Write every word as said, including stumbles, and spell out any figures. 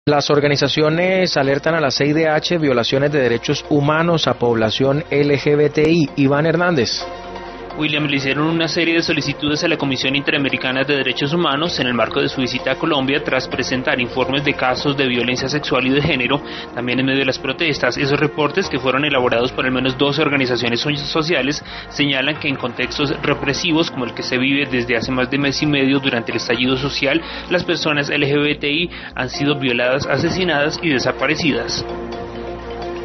Las organizaciones alertan a la C I D H violaciones de derechos humanos a población L G B T I. Iván Hernández. William, le hicieron una serie de solicitudes a la Comisión Interamericana de Derechos Humanos en el marco de su visita a Colombia tras presentar informes de casos de violencia sexual y de género, también en medio de las protestas. Esos reportes, que fueron elaborados por al menos doce organizaciones sociales, señalan que en contextos represivos como el que se vive desde hace más de mes y medio durante el estallido social, las personas L G B T I han sido violadas, asesinadas y desaparecidas.